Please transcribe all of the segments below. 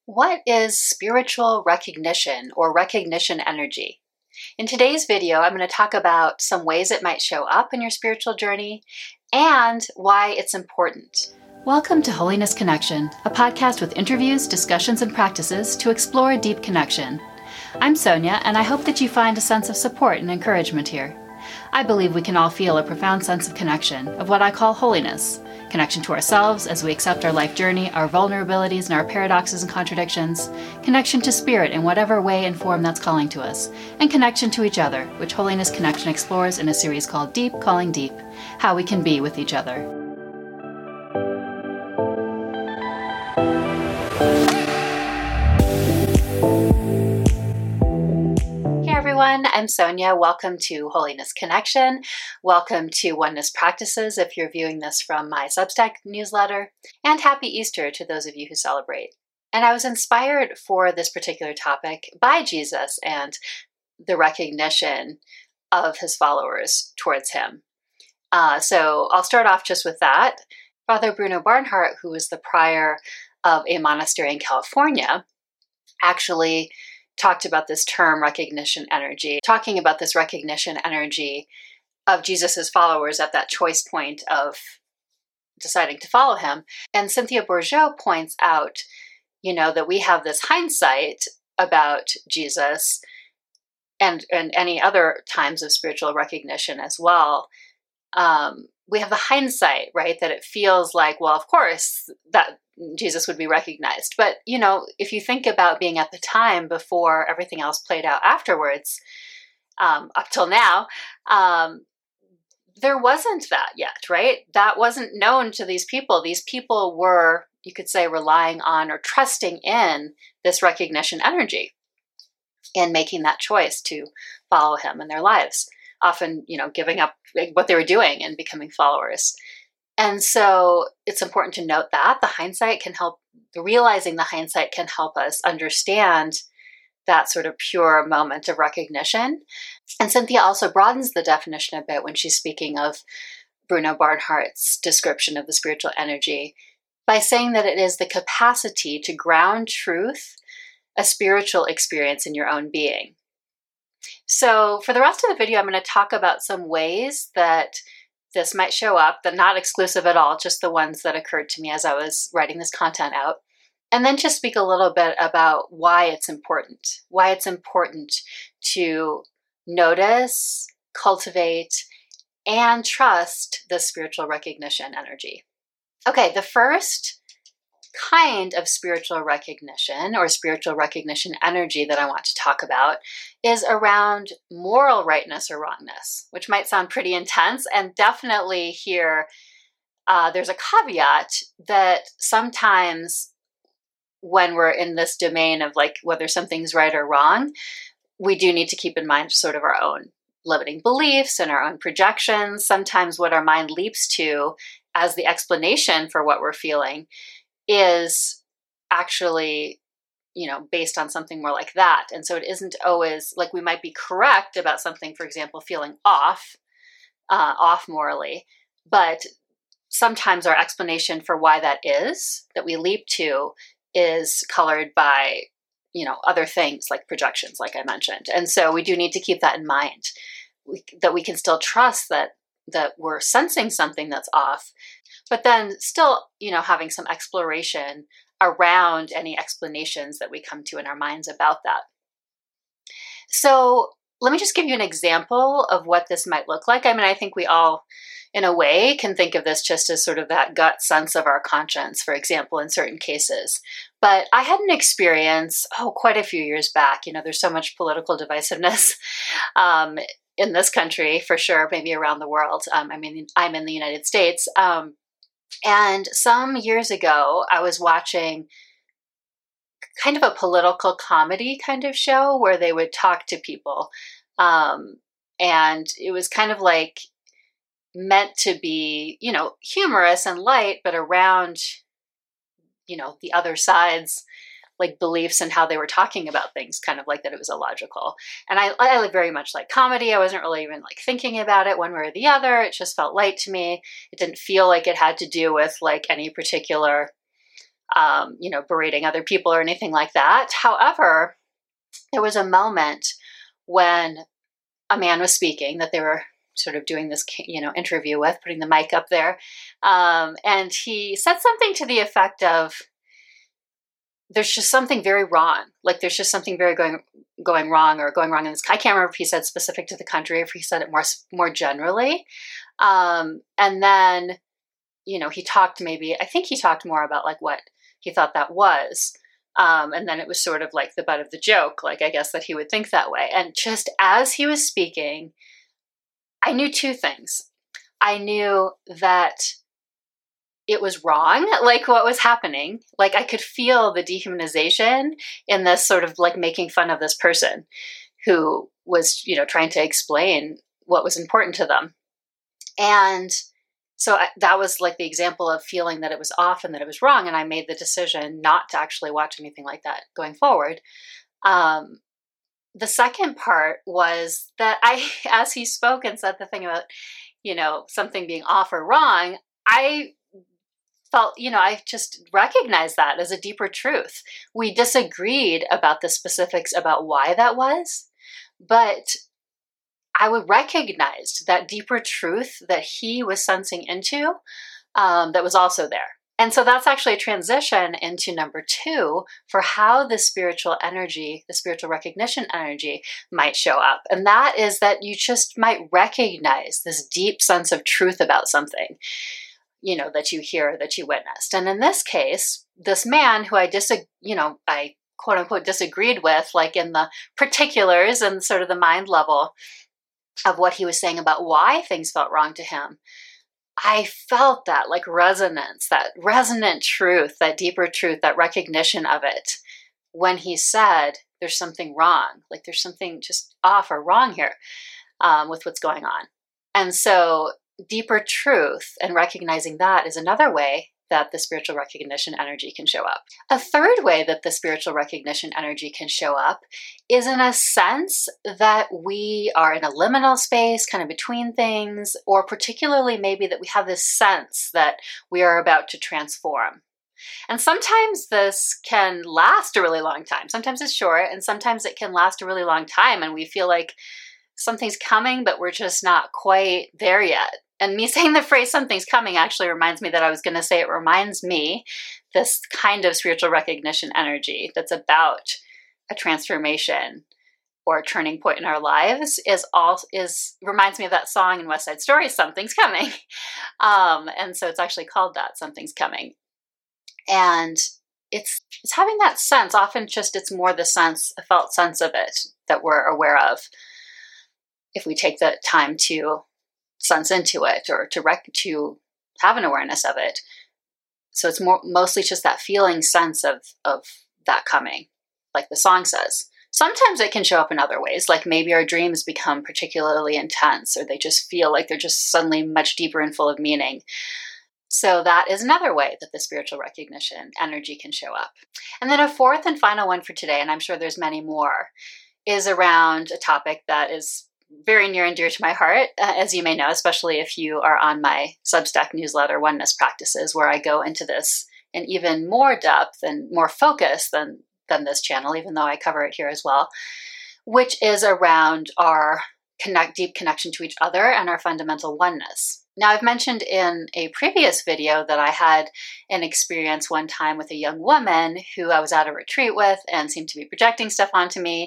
What is spiritual recognition or recognition energy? In today's video, I'm going to talk about some ways it might show up in your spiritual journey and why it's important. Welcome to Holiness Connection, a podcast with interviews, discussions, and practices to explore deep connection. I'm Sonia, and I hope that you find a sense of support and encouragement here. I believe we can all feel a profound sense of connection, of what I call holiness. Connection to ourselves as we accept our life journey, our vulnerabilities and our paradoxes and contradictions, connection to spirit in whatever way and form that's calling to us, and connection to each other, which Holiness Connection explores in a series called Deep Calling Deep, how we can be with each other. Everyone, I'm Sonia. Welcome to Holiness Connection. Welcome to Oneness Practices if you're viewing this from my Substack newsletter. And happy Easter to those of you who celebrate. And I was inspired for this particular topic by Jesus and the recognition of his followers towards him. So I'll start off just with that. Father Bruno Barnhart, who was the prior of a monastery in California, actually talked about this term recognition energy, talking about this recognition energy of Jesus's followers at that choice point of deciding to follow him. And Cynthia Bourgeault points out, that we have this hindsight about Jesus and any other times of spiritual recognition as well. We have the hindsight, right? That it feels like, well, of course, that Jesus would be recognized. But, if you think about being at the time before everything else played out afterwards, up till now, there wasn't that yet, right? That wasn't known to these people. These people were, you could say, relying on or trusting in this recognition energy and making that choice to follow him in their lives, often, giving up what they were doing and becoming followers. And so it's important to note that realizing the hindsight can help us understand that sort of pure moment of recognition. And Cynthia also broadens the definition a bit when she's speaking of Bruno Barnhart's description of the spiritual energy by saying that it is the capacity to ground truth, a spiritual experience in your own being. So for the rest of the video, I'm going to talk about some ways that this might show up, that not exclusive at all, just the ones that occurred to me as I was writing this content out. And then just speak a little bit about why it's important to notice, cultivate, and trust the spiritual recognition energy. Okay, the first kind of spiritual recognition or spiritual recognition energy that I want to talk about is around moral rightness or wrongness, which might sound pretty intense. And definitely here, there's a caveat that sometimes when we're in this domain of like whether something's right or wrong, we do need to keep in mind sort of our own limiting beliefs and our own projections. Sometimes what our mind leaps to as the explanation for what we're feeling is actually, based on something more like that. And so it isn't always like we might be correct about something, for example, feeling off morally, but sometimes our explanation for why that we leap to is colored by, other things like projections, like I mentioned. And so we do need to keep that in mind, that we can still trust that we're sensing something that's off, but then still, having some exploration around any explanations that we come to in our minds about that. So let me just give you an example of what this might look like. I mean, I think we all, in a way, can think of this just as sort of that gut sense of our conscience, for example, in certain cases. But I had an experience, quite a few years back. There's so much political divisiveness in this country, for sure, maybe around the world. I'm in the United States. And some years ago, I was watching kind of a political comedy kind of show where they would talk to people. And it was kind of like meant to be, humorous and light, but around, the other side's like beliefs and how they were talking about things, kind of like that it was illogical. And I very much like comedy. I wasn't really even like thinking about it one way or the other. It just felt light to me. It didn't feel like it had to do with like any particular berating other people or anything like that. However, there was a moment when a man was speaking that they were sort of doing this, interview with, putting the mic up there. And he said something to the effect of, there's just something very wrong. Like there's just something very going wrong in this. I can't remember if he said specific to the country, or if he said it more generally. And then, he talked I think he talked more about like what he thought that was. And then it was sort of like the butt of the joke, like I guess that he would think that way. And just as he was speaking, I knew two things. I knew that it was wrong, like what was happening. Like I could feel the dehumanization in this sort of like making fun of this person who was, trying to explain what was important to them. And so that was like the example of feeling that it was off and that it was wrong. And I made the decision not to actually watch anything like that going forward. The second part was that as he spoke and said the thing about, something being off or wrong, I felt, I just recognized that as a deeper truth. We disagreed about the specifics about why that was, but I would recognize that deeper truth that he was sensing into, that was also there. And so that's actually a transition into number 2 for how the spiritual energy, the spiritual recognition energy might show up. And that is that you just might recognize this deep sense of truth about something, that you hear, that you witnessed. And in this case, this man who I quote unquote disagreed with, like in the particulars and sort of the mind level of what he was saying about why things felt wrong to him, I felt that like resonance, that resonant truth, that deeper truth, that recognition of it when he said, there's something wrong, like there's something just off or wrong here with what's going on. And so deeper truth and recognizing that is another way that the spiritual recognition energy can show up. A third way that the spiritual recognition energy can show up is in a sense that we are in a liminal space, kind of between things, or particularly maybe that we have this sense that we are about to transform. And sometimes this can last a really long time. Sometimes it's short, and sometimes it can last a really long time, and we feel like something's coming, but we're just not quite there yet. And me saying the phrase something's coming actually reminds me that I was going to say it reminds me this kind of spiritual recognition energy that's about a transformation or a turning point in our lives reminds me of that song in West Side Story, Something's Coming. And so it's actually called that, Something's Coming. And it's having that sense, often just it's more the sense, a felt sense of it that we're aware of if we take the time to sense into it or to have an awareness of it. So it's mostly just that feeling sense of that coming, like the song says. Sometimes it can show up in other ways, like maybe our dreams become particularly intense, or they just feel like they're just suddenly much deeper and full of meaning. So that is another way that the spiritual recognition energy can show up. And then a fourth and final one for today, and I'm sure there's many more, is around a topic that is very near and dear to my heart, as you may know, especially if you are on my Substack newsletter, Oneness Practices, where I go into this in even more depth and more focus than this channel, even though I cover it here as well, which is around our deep connection to each other and our fundamental oneness. Now, I've mentioned in a previous video that I had an experience one time with a young woman who I was at a retreat with and seemed to be projecting stuff onto me.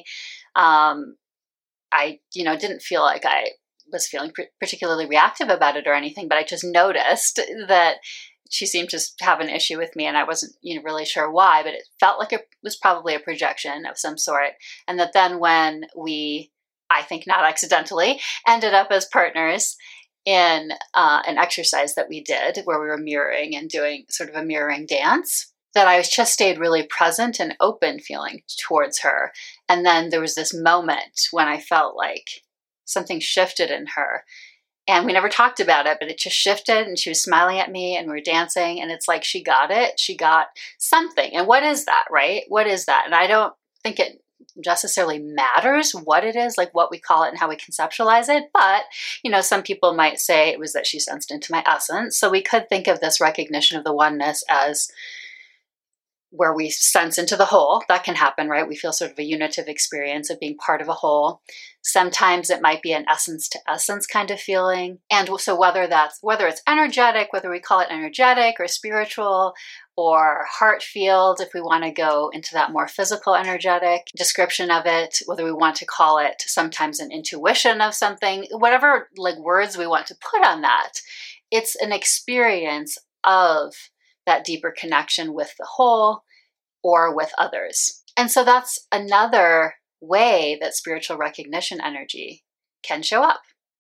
I, didn't feel like I was feeling particularly reactive about it or anything, but I just noticed that she seemed to have an issue with me, and I wasn't, really sure why, but it felt like it was probably a projection of some sort. And that then when we, I think not accidentally, ended up as partners in an exercise that we did where we were mirroring and doing sort of a mirroring dance, that I just stayed really present and open feeling towards her. And then there was this moment when I felt like something shifted in her. And we never talked about it, but it just shifted, and she was smiling at me and we were dancing, and it's like she got it. She got something. And what is that, right? What is that? And I don't think it necessarily matters what it is, like what we call it and how we conceptualize it. But, some people might say it was that she sensed into my essence. So we could think of this recognition of the oneness as where we sense into the whole. That can happen, right? We feel sort of a unitive experience of being part of a whole. Sometimes it might be an essence to essence kind of feeling. And so whether it's energetic, whether we call it energetic or spiritual or heart field, if we want to go into that more physical energetic description of it, whether we want to call it sometimes an intuition of something, whatever like words we want to put on that, it's an experience of that deeper connection with the whole or with others. And so that's another way that spiritual recognition energy can show up.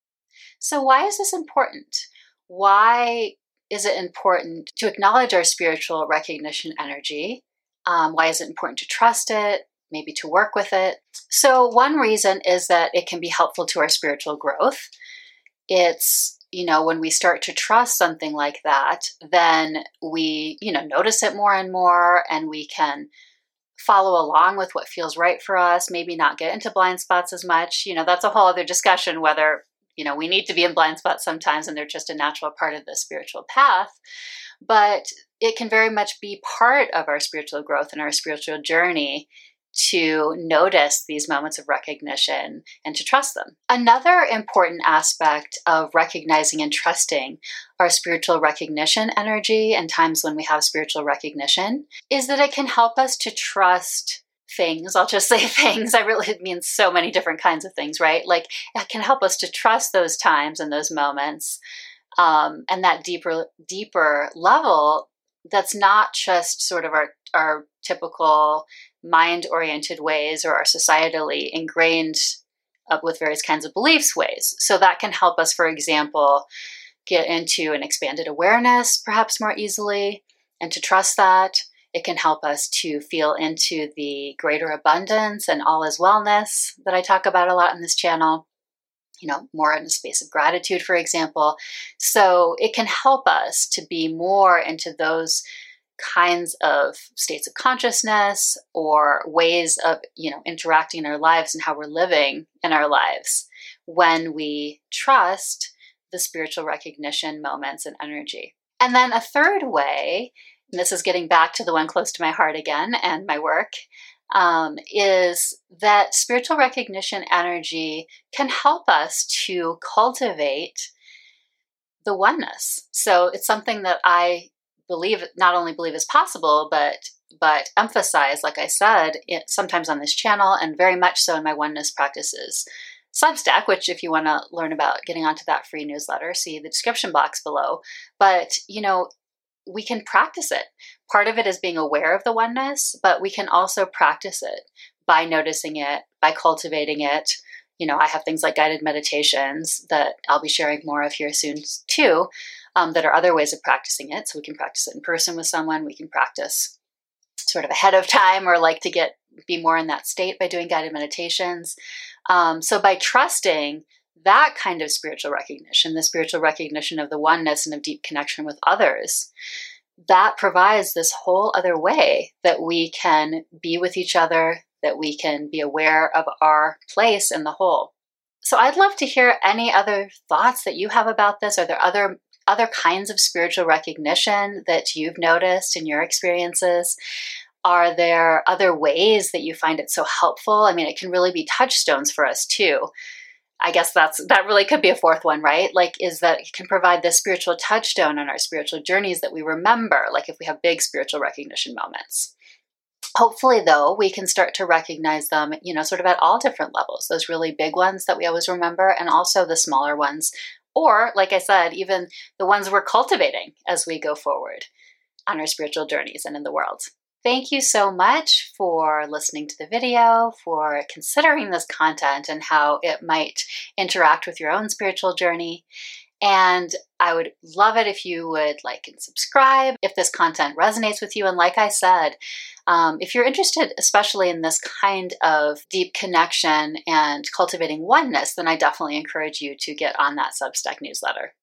So why is this important? Why is it important to acknowledge our spiritual recognition energy? Why is it important to trust it, maybe to work with it? So one reason is that it can be helpful to our spiritual growth. It's, when we start to trust something like that, then we, notice it more and more, and we can follow along with what feels right for us, maybe not get into blind spots as much. That's a whole other discussion, whether, we need to be in blind spots sometimes and they're just a natural part of the spiritual path. But it can very much be part of our spiritual growth and our spiritual journey to notice these moments of recognition and to trust them. Another important aspect of recognizing and trusting our spiritual recognition energy and times when we have spiritual recognition is that it can help us to trust things. I'll just say things. It means so many different kinds of things, right? Like it can help us to trust those times and those moments and that deeper level that's not just sort of our typical mind-oriented ways or our societally ingrained with various kinds of beliefs ways. So that can help us, for example, get into an expanded awareness perhaps more easily and to trust that. It can help us to feel into the greater abundance and all is wellness that I talk about a lot in this channel, more in a space of gratitude, for example. So it can help us to be more into those kinds of states of consciousness or ways of, interacting in our lives and how we're living in our lives when we trust the spiritual recognition moments and energy. And then a third way, and this is getting back to the one close to my heart again and my work, is that spiritual recognition energy can help us to cultivate the oneness. So it's something that I not only believe is possible, but emphasize, like I said, sometimes on this channel and very much so in my oneness practices Substack, which if you want to learn about getting onto that free newsletter, see the description box below. But, we can practice it. Part of it is being aware of the oneness, but we can also practice it by noticing it, by cultivating it. I have things like guided meditations that I'll be sharing more of here soon too, that are other ways of practicing it. So we can practice it in person with someone. We can practice sort of ahead of time or like to be more in that state by doing guided meditations. So by trusting that kind of spiritual recognition, the spiritual recognition of the oneness and of deep connection with others, that provides this whole other way that we can be with each other, that we can be aware of our place in the whole. So I'd love to hear any other thoughts that you have about this. Are there other kinds of spiritual recognition that you've noticed in your experiences? Are there other ways that you find it so helpful? It can really be touchstones for us too. I guess that really could be a fourth one, right? Is that it can provide this spiritual touchstone on our spiritual journeys that we remember, like if we have big spiritual recognition moments. Hopefully, though, we can start to recognize them, sort of at all different levels, those really big ones that we always remember, and also the smaller ones. Or, like I said, even the ones we're cultivating as we go forward on our spiritual journeys and in the world. Thank you so much for listening to the video, for considering this content and how it might interact with your own spiritual journey. And I would love it if you would like and subscribe if this content resonates with you. And like I said, if you're interested, especially in this kind of deep connection and cultivating oneness, then I definitely encourage you to get on that Substack newsletter.